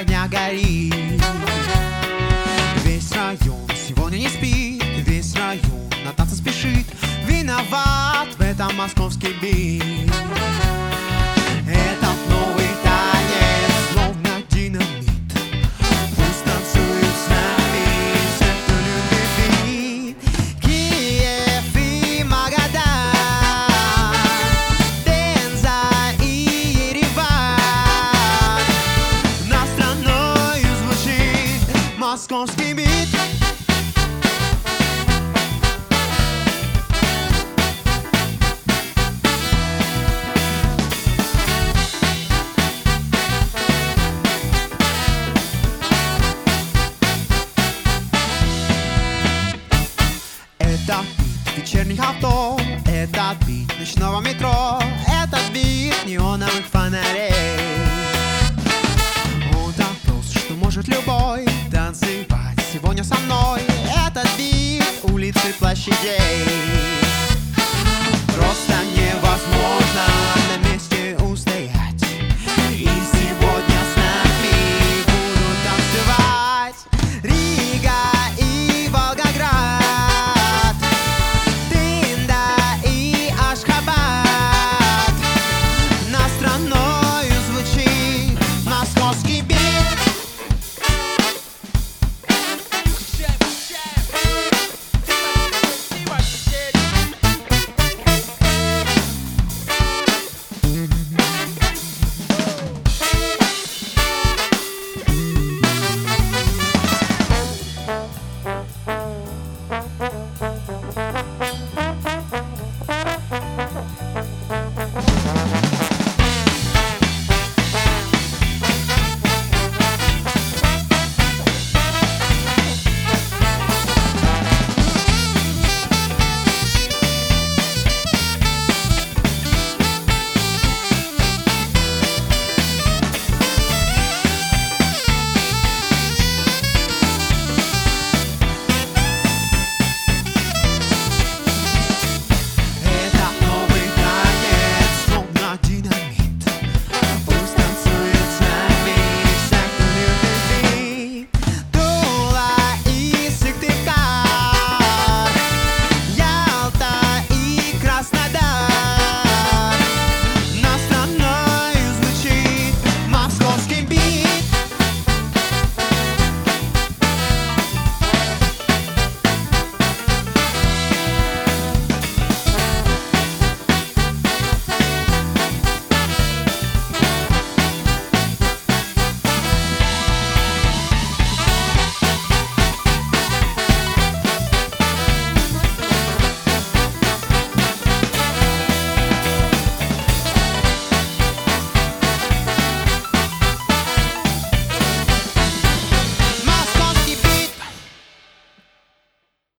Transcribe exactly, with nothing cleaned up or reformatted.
огня горит. Весь район сегодня не спит, весь район на танцы спешит. Виноват в этом московский бит. Этот новый танец словно динамит. Пусть танцуют с нами все, кто любит бит. Киев и Магадан, Пенза и Ереван. Над страною звучит московский бит. Это бит вечерних авто, это бит ночного метро, это бит неоновых фонарей. Он так прост, что может любой танцевать сегодня со мной. Этот бит улицы площадей.